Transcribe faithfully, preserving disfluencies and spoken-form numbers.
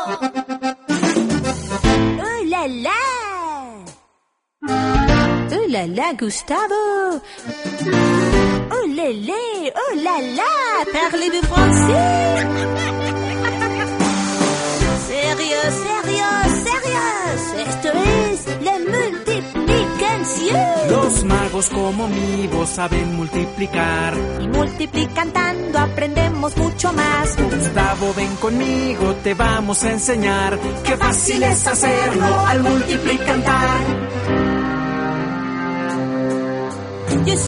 ¡Oh, la, la! ¡Oh, la, la, Gustavo! ¡Oh, la, la! ¡Oh, la, la! Parlez-vous français? ¡Sérieux, sérieux, sérieux! Esto es la multiplicación. Los magos como mi voz saben multiplicar. Y multiplicando aprendemos mucho más. Gustavo, ven conmigo, te vamos a enseñar. Qué fácil es hacerlo al multiplicar.